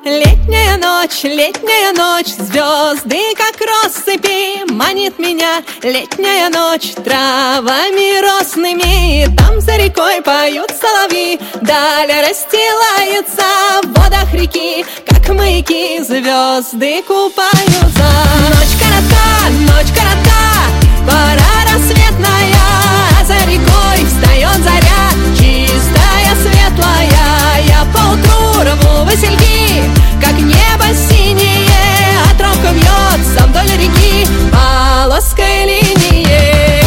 Летняя ночь, звезды, как россыпи, манит меня летняя ночь травами росными. Там за рекой поют соловьи, даль расстилается в водах реки, как маяки звезды купаются. Ночь коротка, пора рассветная, а за рекой встает заря, чистая, светлая. Я поутру рву васильки, как небо синее, а тропка вьется вдоль реки полоской линией.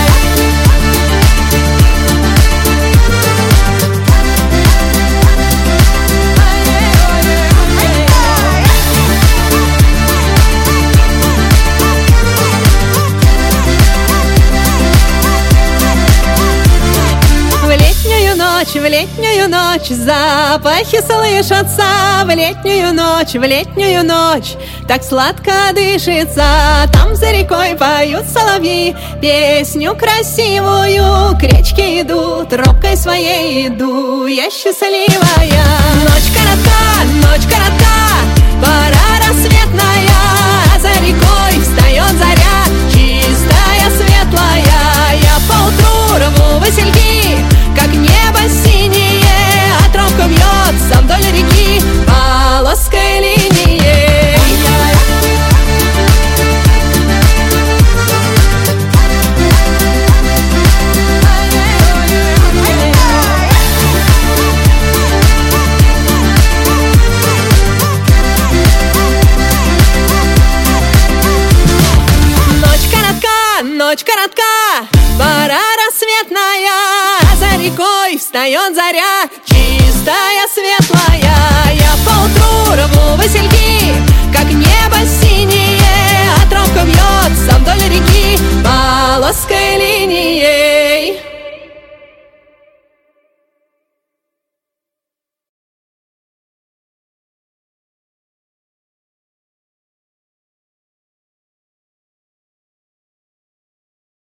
В летнюю ночь запахи слышатся, в летнюю ночь так сладко дышится. Там за рекой поют соловьи песню красивую, к речке идут, тропкой своей иду я счастливая. Ночь коротка, пора рассветная, а за рекой встает заря, чистая, светлая. Я поутру рву васильки, как небо синее, а тропка вьется вдоль реки полоской линией. Ночь коротка, пора рассветная, а за рекой встает заря, чистая, светлая. Я поутру рву васильки,